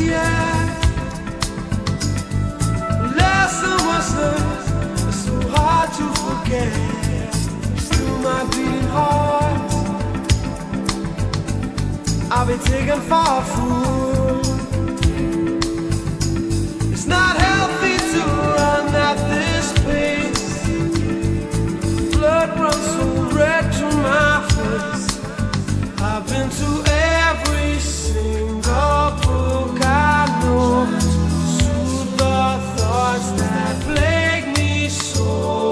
yet. Lesson was learned, it's so hard to forget. Still my beating heart, I'll be taken for a fool. It's not healthy to run at this pace. Blood runs so red to my face. I've been to every single book I know to soothe the thoughts that plague me so.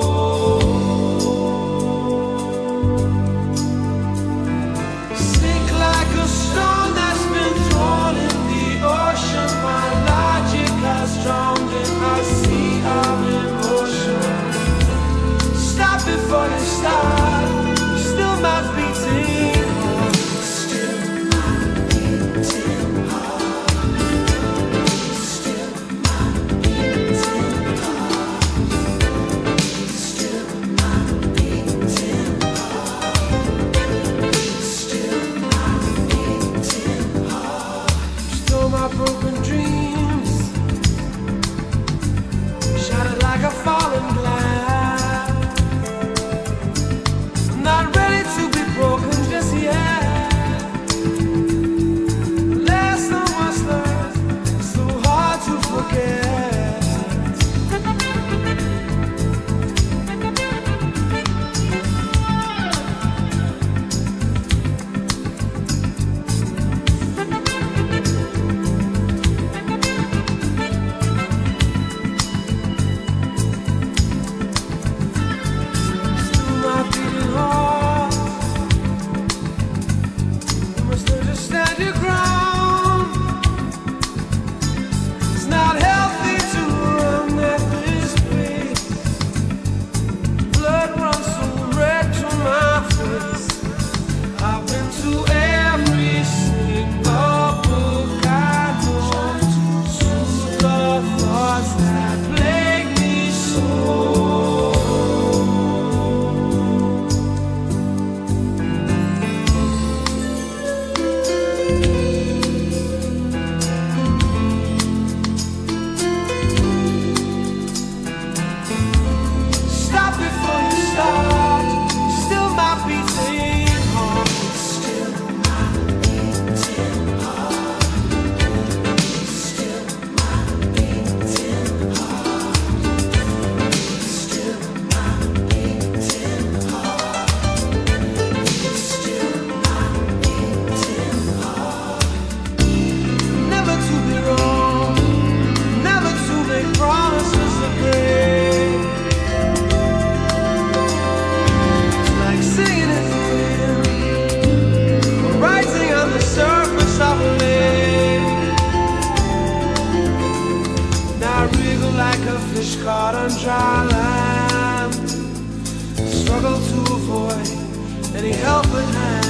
Sink like a stone that's been thrown in the ocean. My logic has drowned in a sea of emotion. Stop before you start. You're still my beating heart. Still my beating heart. Still my beating heart. Still my beating heart. Still my beating heart. Stole my broken dreams, shattered like a fallen glass. I'm not ready to be broken just yet. Lesson was learned, it's so hard to forget. Still my beating heart, you must learn to stand your ground. It's not healthy to run at this pace. Blood runs so red to my face. I've been to every single book I know to soothe the thoughts that plague me so. Stop before you start. Still my beating heart. Still my beating heart. Still my beating heart. Still my beating heart. Still my beating heart. Never to be wrong, never to make promises that break. It's like singing in the wind, or rising on the surface of a lake. Now I wriggle like a fish caught on dry land, struggle to avoid any helping hand.